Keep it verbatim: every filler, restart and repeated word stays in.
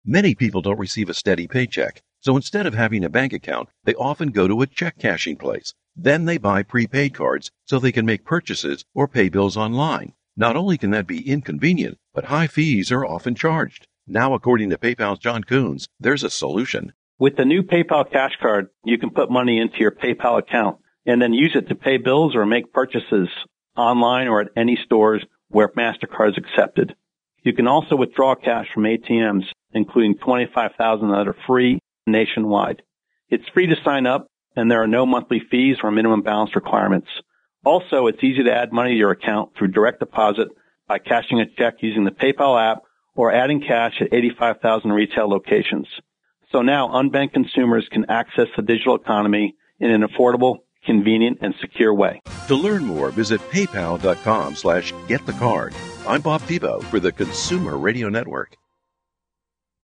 Many people don't receive a steady paycheck, so instead of having a bank account, they often go to a check cashing place. Then they buy prepaid cards so they can make purchases or pay bills online. Not only can that be inconvenient, but high fees are often charged. Now, according to PayPal's John Coons, there's a solution. With the new PayPal Cash Card, you can put money into your PayPal account and then use it to pay bills or make purchases online or at any stores where MasterCard is accepted. You can also withdraw cash from A T Ms, including twenty-five thousand that are free nationwide. It's free to sign up, and there are no monthly fees or minimum balance requirements. Also, it's easy to add money to your account through direct deposit by cashing a check using the PayPal app or adding cash at eighty-five thousand retail locations. So now unbanked consumers can access the digital economy in an affordable, convenient, and secure way. To learn more, visit paypal.com slash get the card. I'm Bob Thibault for the Consumer Radio Network.